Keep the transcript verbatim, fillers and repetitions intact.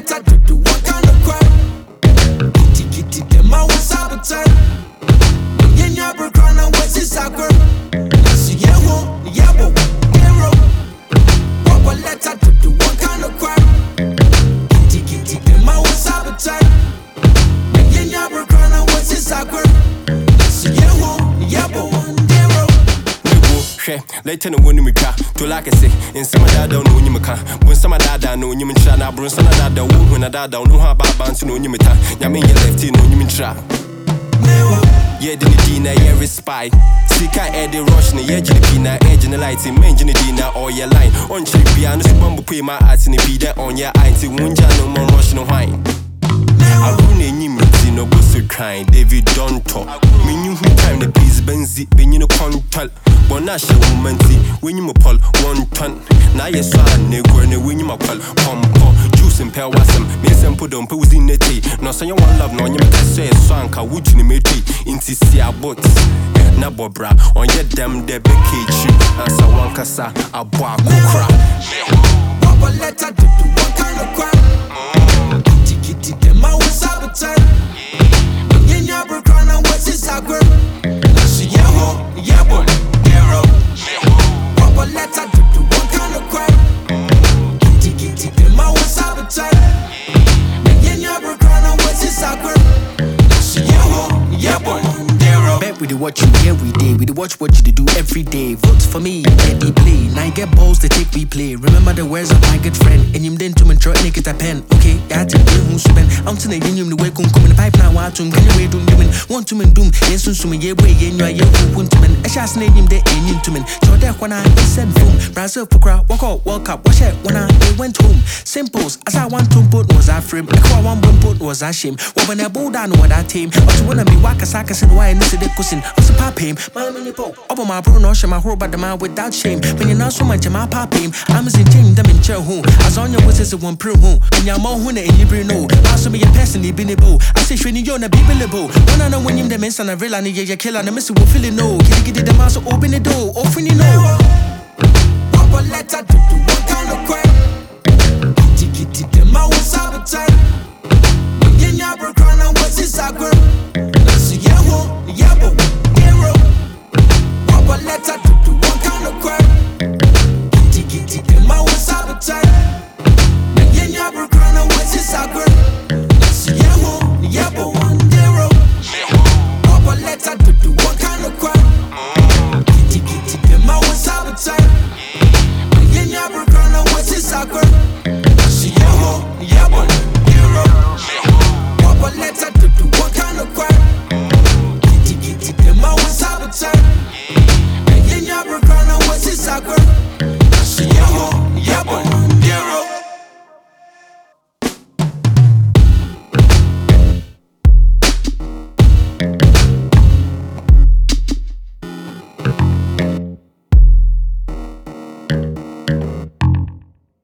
letter to do one kind of crime. Kitty kitty them I was sabotage. Yeah, yeah, bro, crown and what's his sacre? See yeah, who, yeah, but hero. What letter to do one kind of crime. Kitty kitty them I was sabotage. Yeah, yeah, bro, crown and what's his sacre? See yeah, who, yeah, but one hero. Later no one me car to like I say in some of that don't know you can when some of that know you mean try now bro some of that don't when I don't know how about bounce no you mean ya mean you left in no you mean try yeah the dina yeah respite see can add the rush na yeah the pina edge in the light in main the dina or your line on chip piano so bumbo pay my eyes in the be that on your eye to wunja no more rush no wine I run a new meeting no boss kind David don't talk me knew who time the peace benzi when you no control but now she woman see when you me pull one ton now you saw a nigga and when you me pull pump juice and pear wasm me simple don't put in the tea no so you want love no you me say song ka would you me tea into see a boat na bobra on your damn de cage and so one kasa a boa kukra what letter to do one kind of crime. Kitty kitty them I was sabotage. Yeah, yeah, bro, crown and what's his sacre? See yeah, who, yeah, but hero. What letter to do one kind of crime. Kitty kitty them I was sabotage. Yeah, yeah, bro, crown and what's his sacre? See yeah, who, yeah, but hero. Bet we do watch you every day. We do watch what you do every day. Vote for me, let me play. Now I get balls to take replay. Remember the words of my good friend. And you didn't to me try to get a pen. Okay, that's a good who's spend. I'm telling you, the way come in the pipe now. Watch him, can you wait? Doom, want to me doom. Yes, soon to me, yeah, way, yeah, you are who to me. I shall name him the end to me. So that when I send boom, Brazil for crowd, walk out, walk up, watch it when I went home. Simples, as I want to put was I frame. I one bone put was I shame. When I bow down what I tame. But you wanna be waka saka said why I need to cousin. I'm so pop him, my mini pop. Over my Bruno, share my whole but the man without shame. When you're not so much, my pop him. I'm in change them in chair home. As on your wishes of one pro home. When you're more hunter and you bring no. Also be a person, you been a bow. I say, when you're not be billable. When I know when you're the mess and I realize you're killer and the missile will feel it no. Can you get the mouse open the door? Open you know. What letter to do one kind of crime. Kitty kitty them I was sabotage. Yeah, yeah, bro, crown and what's his sacre? See yeah, who, yeah, but hero. What letter to do one kind of crime. Kitty kitty them I was sabotage. Yeah, yeah, bro, crown and what's his sacre? See yeah, who, yeah, but one hero. What letter to do one kind of crime. Kitty kitty them I was sabotage. Yeah, yeah, bro, crown and what's his sacre? See yeah, who, yeah, but hero. What letter to do one kind of crime. Kitty kitty them I was sabotage. Yeah, yeah, bro, crown and what's his sacre?